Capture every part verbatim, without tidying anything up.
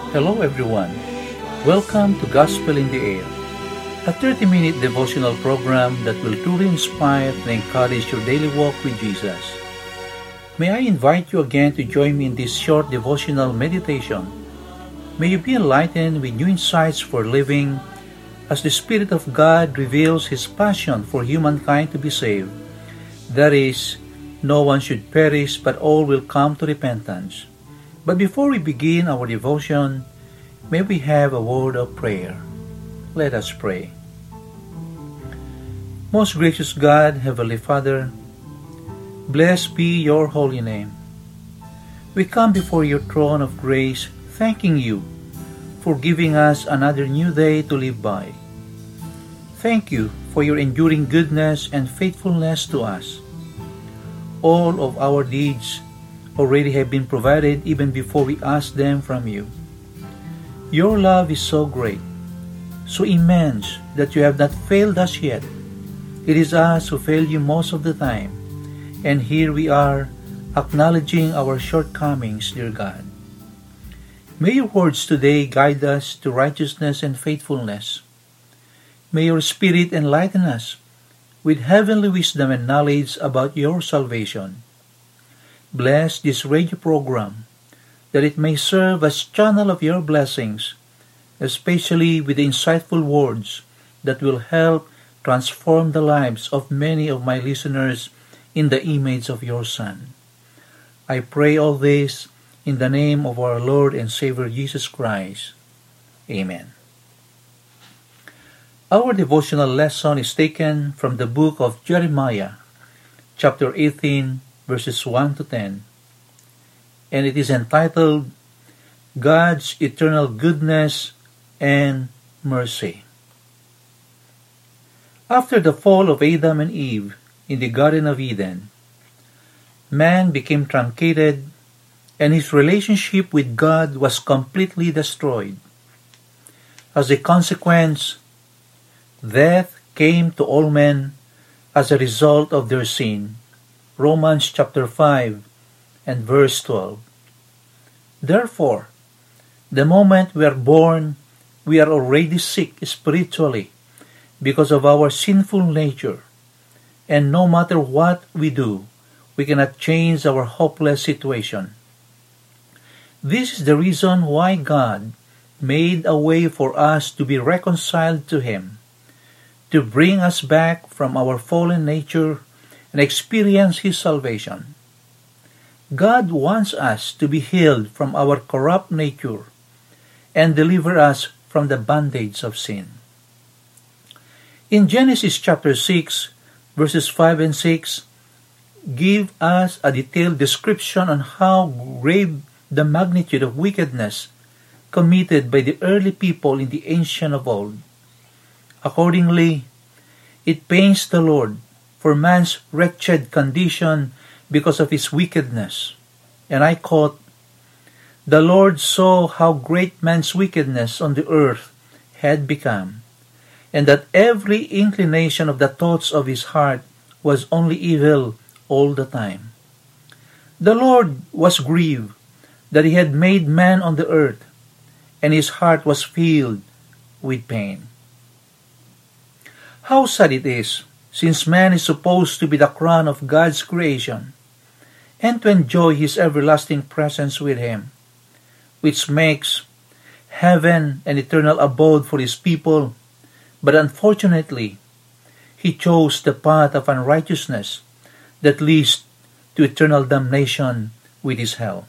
Hello everyone. Welcome to Gospel in the Air, a thirty-minute devotional program that will truly inspire and encourage your daily walk with Jesus. May I invite you again to join me in this short devotional meditation. May you be enlightened with new insights for living as the Spirit of God reveals His passion for humankind to be saved. That is, no one should perish but all will come to repentance. But before we begin our devotion, may we have a word of prayer. Let us pray. Most gracious God, Heavenly Father, blessed be your holy name. We come before your throne of grace, thanking you for giving us another new day to live by. Thank you for your enduring goodness and faithfulness to us. All of our deeds already have been provided even before we ask them from you. Your love is so great, so immense that you have not failed us yet. It is us who fail you most of the time, and here we are acknowledging our shortcomings, dear God. May your words today guide us to righteousness and faithfulness. May your Spirit enlighten us with heavenly wisdom and knowledge about your salvation. Bless this radio program, that it may serve as channel of your blessings, especially with the insightful words that will help transform the lives of many of my listeners in the image of your Son. I pray all this in the name of our Lord and Savior Jesus Christ. Amen. Our devotional lesson is taken from the book of Jeremiah, chapter eighteen, verses one to ten, and it is entitled, God's Eternal Goodness and Mercy. After the fall of Adam and Eve in the Garden of Eden, man became truncated and his relationship with God was completely destroyed. As a consequence, death came to all men as a result of their sin. Romans chapter five and verse twelve. Therefore, the moment we are born, we are already sick spiritually because of our sinful nature, and no matter what we do, we cannot change our hopeless situation. This is the reason why God made a way for us to be reconciled to Him, to bring us back from our fallen nature and experience His salvation. God wants us to be healed from our corrupt nature and deliver us from the bondage of sin. In Genesis chapter six, verses five and six, give us a detailed description on how grave the magnitude of wickedness committed by the early people in the ancient of old. Accordingly, it pains the Lord for man's wretched condition because of his wickedness. And I quote, The Lord saw how great man's wickedness on the earth had become, and that every inclination of the thoughts of his heart was only evil all the time. The Lord was grieved that he had made man on the earth, and his heart was filled with pain. How sad it is, since man is supposed to be the crown of God's creation, and to enjoy His everlasting presence with Him, which makes heaven an eternal abode for His people, but unfortunately, He chose the path of unrighteousness that leads to eternal damnation with His hell.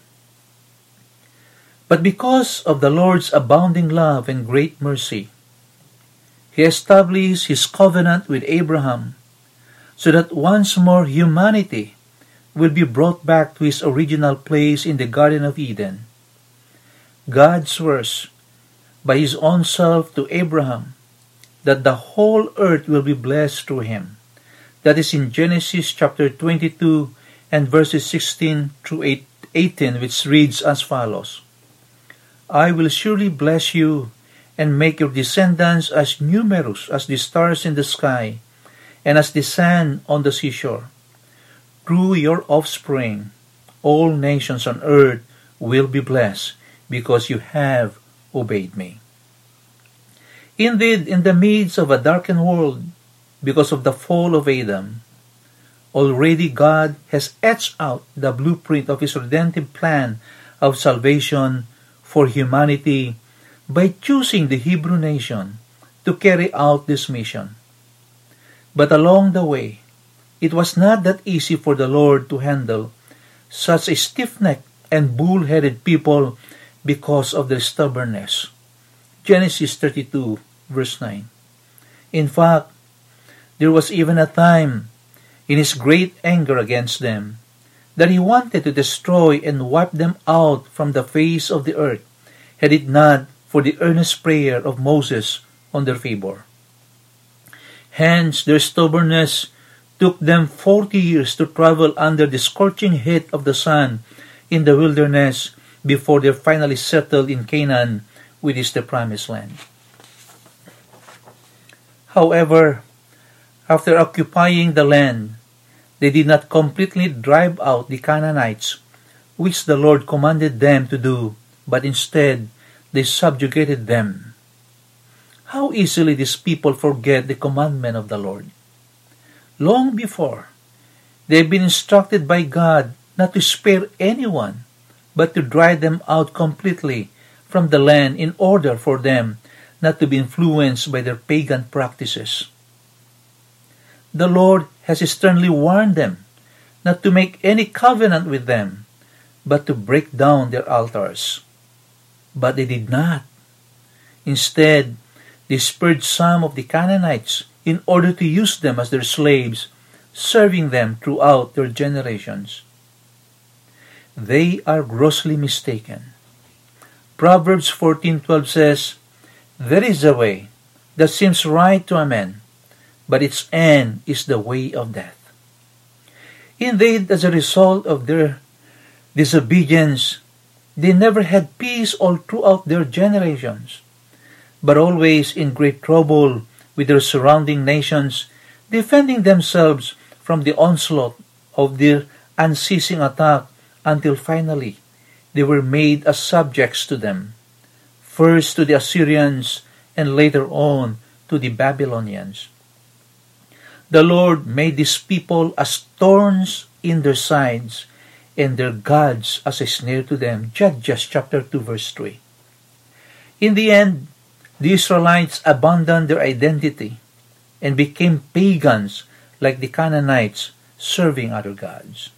But because of the Lord's abounding love and great mercy, He established His covenant with Abraham so that once more humanity will be brought back to His original place in the Garden of Eden. God swears by His own self to Abraham that the whole earth will be blessed through him. That is in Genesis chapter twenty-two and verses sixteen through eighteen, which reads as follows, I will surely bless you and make your descendants as numerous as the stars in the sky and as the sand on the seashore. Through your offspring, all nations on earth will be blessed, because you have obeyed me. Indeed, in the midst of a darkened world, because of the fall of Adam, already God has etched out the blueprint of His redemptive plan of salvation for humanity by choosing the Hebrew nation to carry out this mission. But along the way, it was not that easy for the Lord to handle such a stiff-necked and bull-headed people because of their stubbornness. Genesis thirty-two, verse nine. In fact, there was even a time in His great anger against them that He wanted to destroy and wipe them out from the face of the earth, had it not for the earnest prayer of Moses on their favor. Hence, their stubbornness took them forty years to travel under the scorching heat of the sun in the wilderness before they finally settled in Canaan, which is the promised land. However, after occupying the land, they did not completely drive out the Canaanites, which the Lord commanded them to do, but instead they subjugated them. How easily these people forget the commandment of the Lord. Long before, they have been instructed by God not to spare anyone, but to drive them out completely from the land in order for them not to be influenced by their pagan practices. The Lord has sternly warned them not to make any covenant with them, but to break down their altars. But they did not. Instead, they spared some of the Canaanites in order to use them as their slaves, serving them throughout their generations. They are grossly mistaken. Proverbs fourteen twelve says, "There is a way that seems right to a man, but its end is the way of death." Indeed, as a result of their disobedience, they never had peace all throughout their generations, but always in great trouble with their surrounding nations, defending themselves from the onslaught of their unceasing attack until finally they were made as subjects to them, first to the Assyrians and later on to the Babylonians. The Lord made these people as thorns in their sides and their gods as a snare to them. Judges chapter two verse three. In the end, the Israelites abandoned their identity and became pagans like the Canaanites, serving other gods.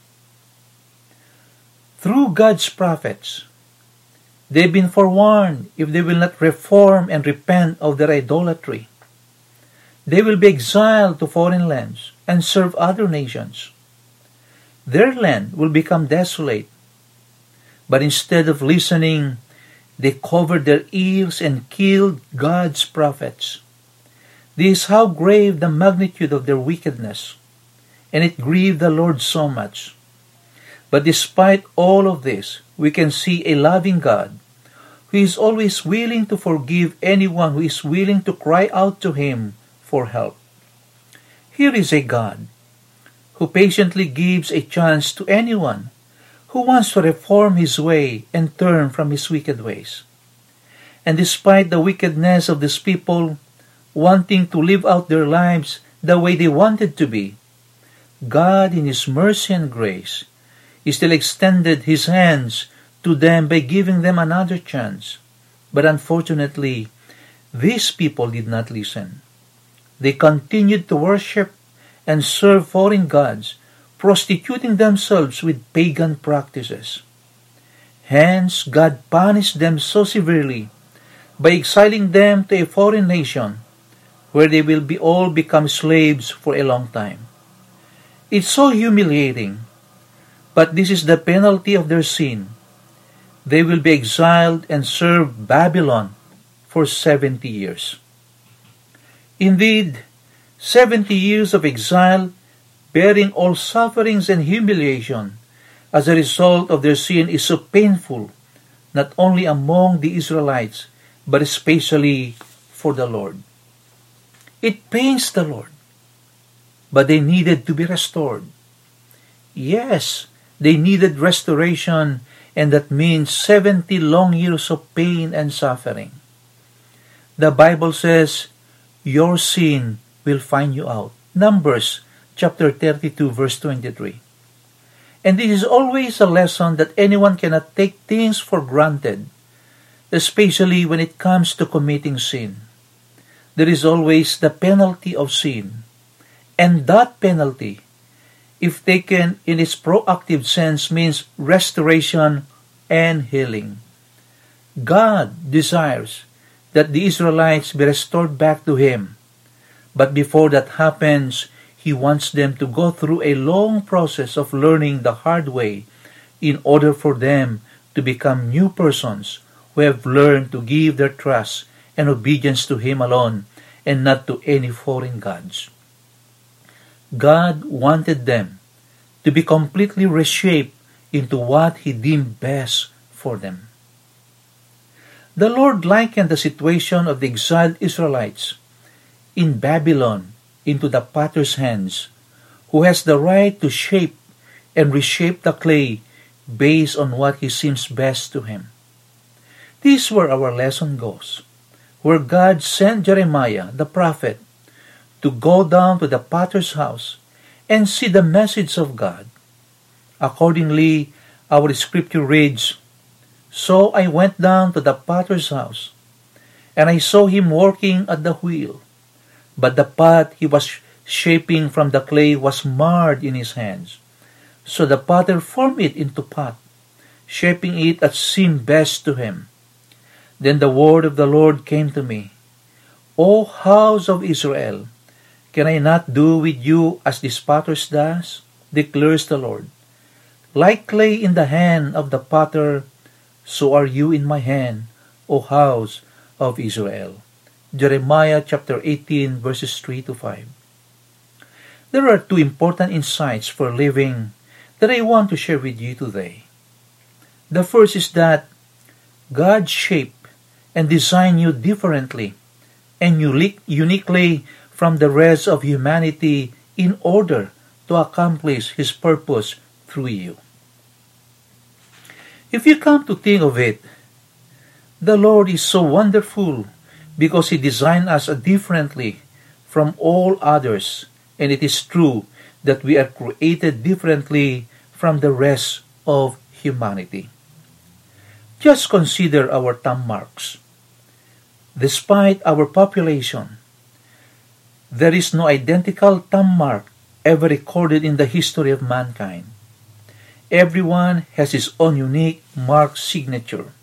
Through God's prophets, they've been forewarned if they will not reform and repent of their idolatry, they will be exiled to foreign lands and serve other nations. Their land will become desolate. But instead of listening, they covered their ears and killed God's prophets. This is how grave the magnitude of their wickedness, and it grieved the Lord so much. But despite all of this, we can see a loving God who is always willing to forgive anyone who is willing to cry out to Him for help. Here is a God who patiently gives a chance to anyone who wants to reform his way and turn from his wicked ways. And despite the wickedness of these people wanting to live out their lives the way they wanted to be, God in His mercy and grace still extended His hands to them by giving them another chance. But unfortunately, these people did not listen. They continued to worship and serve foreign gods, prostituting themselves with pagan practices. Hence, God punished them so severely by exiling them to a foreign nation where they will be all become slaves for a long time. It's so humiliating, but this is the penalty of their sin. They will be exiled and serve Babylon for seventy years. Indeed, seventy years of exile, bearing all sufferings and humiliation as a result of their sin is so painful, not only among the Israelites, but especially for the Lord. It pains the Lord, but they needed to be restored. Yes, they needed restoration and that means seventy long years of pain and suffering. The Bible says, your sin will find you out. Numbers chapter thirty-two verse twenty-three. And this is always a lesson that anyone cannot take things for granted, especially when it comes to committing sin. There is always the penalty of sin. And that penalty, if taken in its proactive sense, means restoration and healing. God desires that the Israelites be restored back to Him. But before that happens, He wants them to go through a long process of learning the hard way in order for them to become new persons who have learned to give their trust and obedience to Him alone and not to any foreign gods. God wanted them to be completely reshaped into what He deemed best for them. The Lord likened the situation of the exiled Israelites in Babylon into the potter's hands, who has the right to shape and reshape the clay based on what he seems best to him. This is where our lesson goes, where God sent Jeremiah, the prophet, to go down to the potter's house and see the message of God. Accordingly, our scripture reads, So I went down to the potter's house, and I saw him working at the wheel, but the pot he was shaping from the clay was marred in his hands. So the potter formed it into pot, shaping it as seemed best to him. Then the word of the Lord came to me, O house of Israel, can I not do with you as this potter does? Declares the Lord. Like clay in the hand of the potter, so are you in my hand, O house of Israel. Jeremiah chapter eighteen, verses three to five. There are two important insights for living that I want to share with you today. The first is that God shaped and designed you differently and unique, uniquely from the rest of humanity in order to accomplish His purpose through you. If you come to think of it, the Lord is so wonderful because He designed us differently from all others, and it is true that we are created differently from the rest of humanity. Just consider our thumb marks. Despite our population, there is no identical thumb mark ever recorded in the history of mankind. Everyone has his own unique mark signature.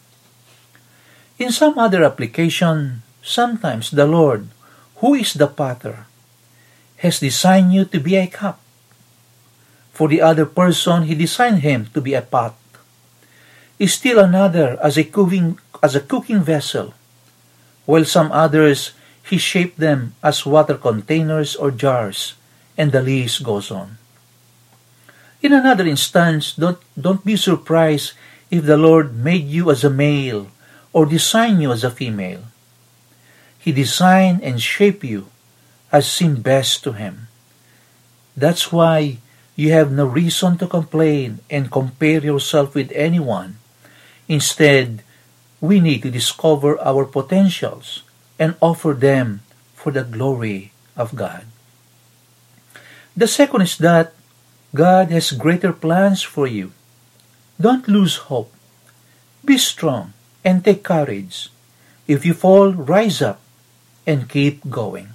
In some other application, sometimes the Lord, who is the potter, has designed you to be a cup. For the other person, He designed him to be a pot. Still another as a cooking, as a cooking vessel, while some others He shaped them as water containers or jars, and the list goes on. In another instance, don't, don't be surprised if the Lord made you as a male or designed you as a female. He designed and shaped you as seemed best to Him. That's why you have no reason to complain and compare yourself with anyone. Instead, we need to discover our potentials and offer them for the glory of God. The second is that God has greater plans for you. Don't lose hope. Be strong and take courage. If you fall, rise up and keep going.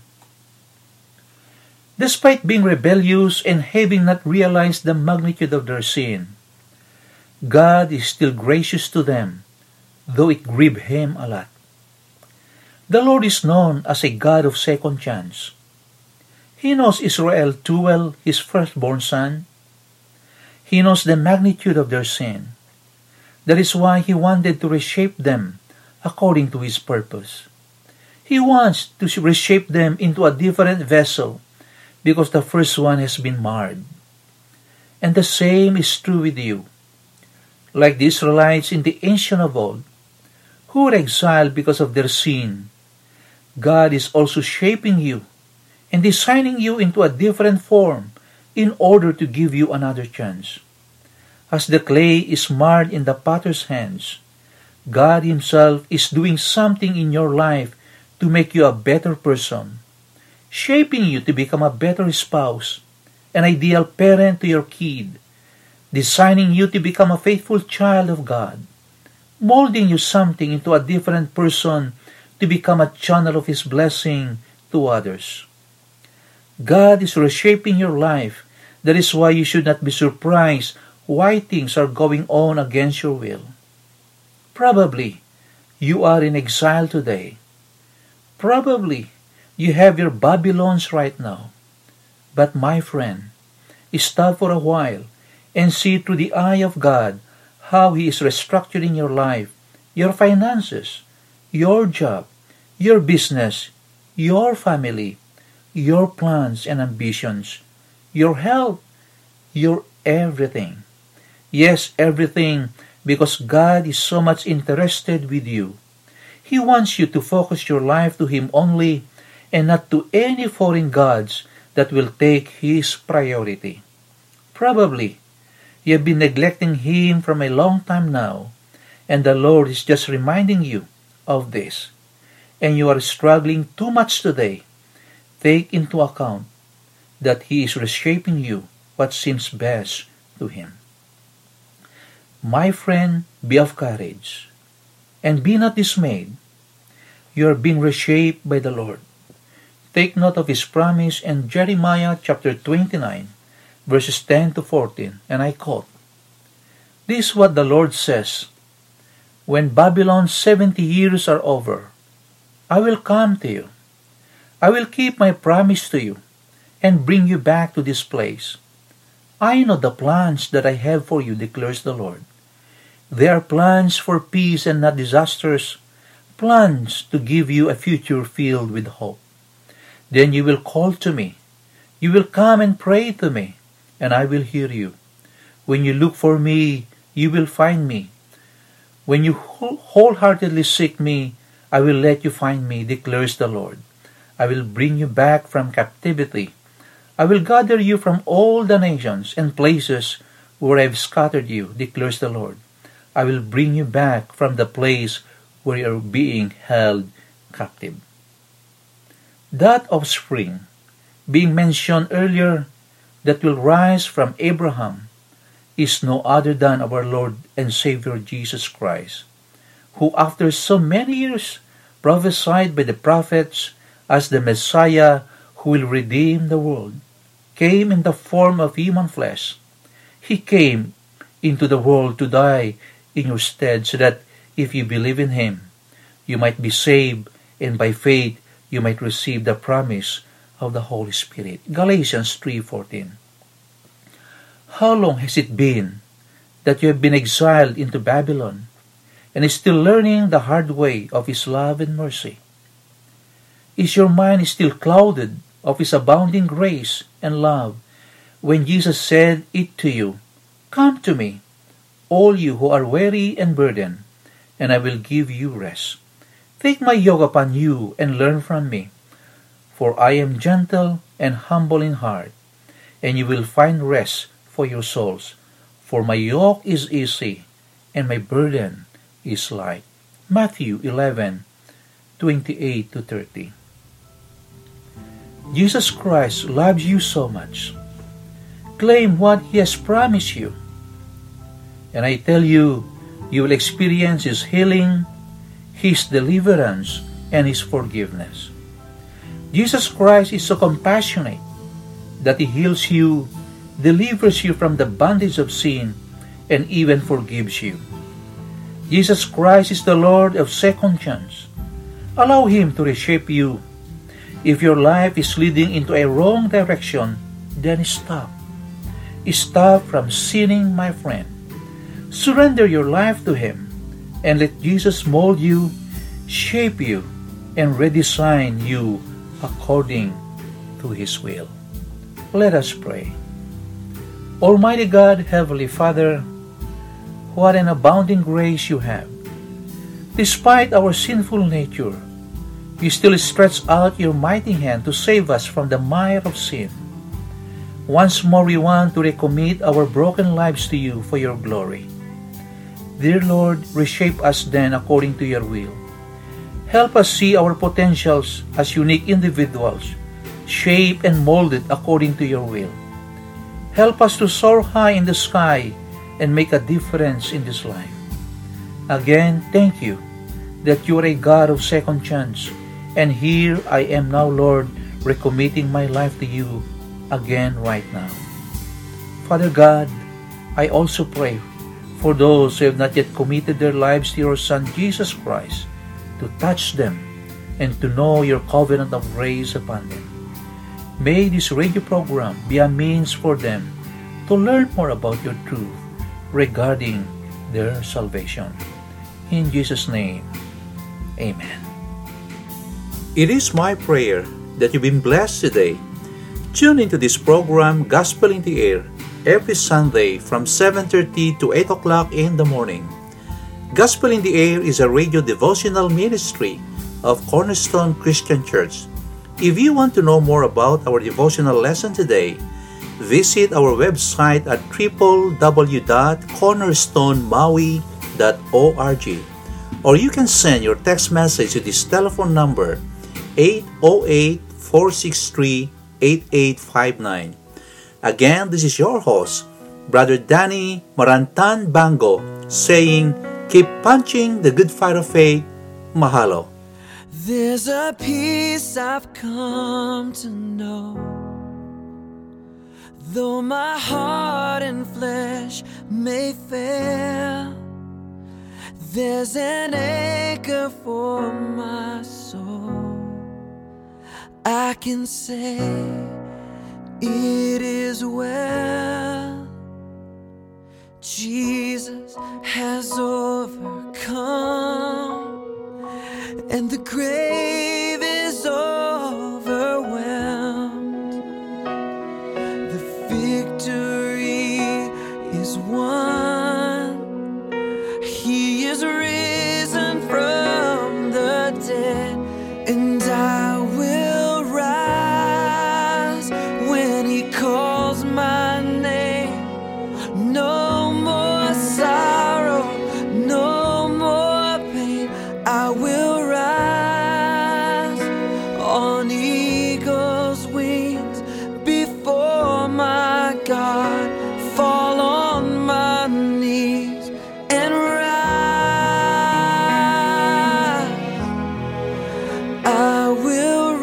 Despite being rebellious and having not realized the magnitude of their sin, God is still gracious to them, though it grieved Him a lot. The Lord is known as a God of second chance. He knows Israel too well, His firstborn son. He knows the magnitude of their sin. That is why He wanted to reshape them according to His purpose. He wants to reshape them into a different vessel because the first one has been marred. And the same is true with you. Like the Israelites in the ancient of old, who were exiled because of their sin, God is also shaping you and designing you into a different form in order to give you another chance. As the clay is marred in the potter's hands, God Himself is doing something in your life to make you a better person, shaping you to become a better spouse, an ideal parent to your kid, designing you to become a faithful child of God, molding you something into a different person to become a channel of His blessing to others. God is reshaping your life. That is why you should not be surprised why things are going on against your will. Probably you are in exile today. Probably you have your Babylons right now. But my friend, stop for a while and see through the eye of God how He is restructuring your life, your finances, your job, your business, your family, your plans and ambitions, your health, your everything. Yes, everything, because God is so much interested with you. He wants you to focus your life to Him only and not to any foreign gods that will take His priority. Probably, you have been neglecting Him from a long time now, and the Lord is just reminding you of this, and you are struggling too much today. Take into account that He is reshaping you what seems best to Him. My friend, be of courage, and be not dismayed. You are being reshaped by the Lord. Take note of His promise in Jeremiah chapter twenty-nine, verses ten to fourteen, and I quote, "This is what the Lord says, When Babylon's seventy years are over, I will come to you. I will keep my promise to you and bring you back to this place. I know the plans that I have for you, declares the Lord. They are plans for peace and not disasters, plans to give you a future filled with hope. Then you will call to me. You will come and pray to me, and I will hear you. When you look for me, you will find me. When you wholeheartedly seek me, I will let you find me, declares the Lord. I will bring you back from captivity. I will gather you from all the nations and places where I have scattered you, declares the Lord. I will bring you back from the place where you are being held captive." That offspring, being mentioned earlier, that will rise from Abraham, is no other than our Lord and Savior Jesus Christ, who after so many years prophesied by the prophets as the Messiah who will redeem the world, came in the form of human flesh. He came into the world to die in your stead, so that if you believe in Him, you might be saved, and by faith you might receive the promise of the Holy Spirit. Galatians three fourteen. How long has it been that you have been exiled into Babylon and is still learning the hard way of His love and mercy? Is your mind still clouded of His abounding grace and love when Jesus said it to you, "Come to me, all you who are weary and burdened, and I will give you rest. Take my yoke upon you and learn from me, for I am gentle and humble in heart, and you will find rest for your souls. For my yoke is easy, and my burden is light." Matthew eleven twenty-eight to thirty. Jesus Christ loves you so much. Claim what He has promised you. And I tell you, you will experience His healing, His deliverance, and His forgiveness. Jesus Christ is so compassionate that He heals you, delivers you from the bondage of sin, and even forgives you. Jesus Christ is the Lord of second chance. Allow Him to reshape you. If your life is leading into a wrong direction, then stop. Stop from sinning, my friend. Surrender your life to Him and let Jesus mold you, shape you, and redesign you according to His will. Let us pray. Almighty God, Heavenly Father, what an abounding grace you have. Despite our sinful nature, you still stretch out your mighty hand to save us from the mire of sin. Once more we want to recommit our broken lives to you for your glory. Dear Lord, reshape us then according to your will. Help us see our potentials as unique individuals, shaped and molded according to your will. Help us to soar high in the sky and make a difference in this life. Again, thank you that you are a God of second chance, and here I am now, Lord, recommitting my life to you again right now. Father God, I also pray for those who have not yet committed their lives to your Son Jesus Christ, to touch them and to know your covenant of grace upon them. May this radio program be a means for them to learn more about your truth regarding their salvation. In Jesus' name, amen. It is my prayer that you've been blessed today. Tune into this program, Gospel in the Air, every Sunday from seven thirty to eight o'clock in the morning. Gospel in the Air is a radio devotional ministry of Cornerstone Christian Church. If you want to know more about our devotional lesson today, visit our website at w w w dot cornerstone maui dot org, or you can send your text message to this telephone number eight zero eight, four six three, eight eight five nine. Again, this is your host, Brother Danny Marantan Bango, saying, keep punching the good fight of faith. Mahalo. There's a peace I've come to know, though my heart and flesh may fail. There's an anchor for my soul. I can say it is well. Jesus has overcome, and the grave is overwhelmed. The victory is won. He is risen from the dead, and I will rise when he calls my name. No more sorrow, no more pain. I will rise on eagle's wings before my God. Fall on my knees and rise. I will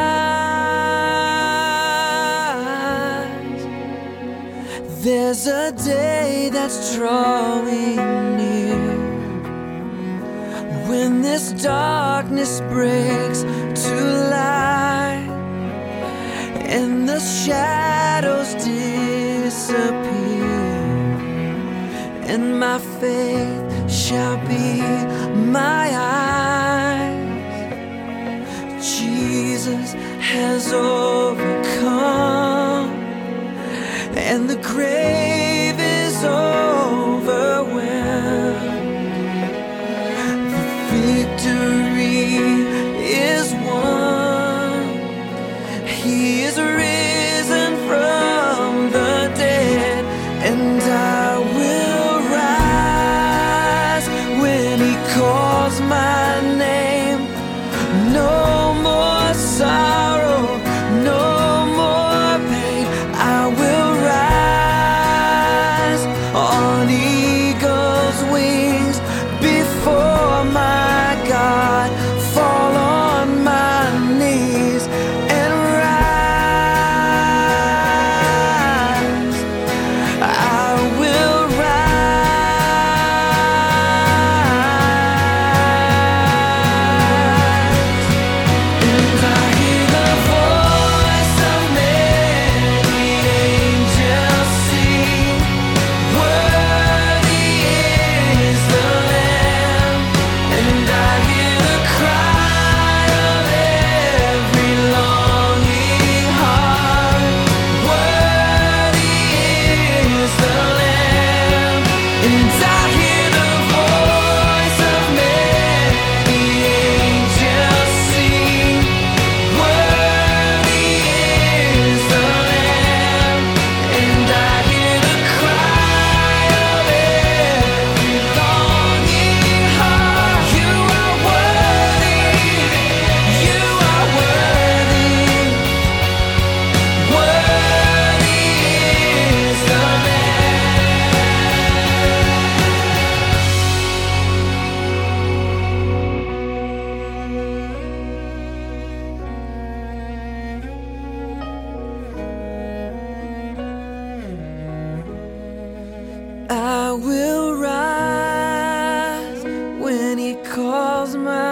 rise. There's a day that's drawing near, when this darkness breaks to light, and the shadows disappear, and my faith shall be my eyes. Jesus has overcome, and the grave is overwhelmed. Victory is won. He is risen from the dead, and I will rise when he calls fills my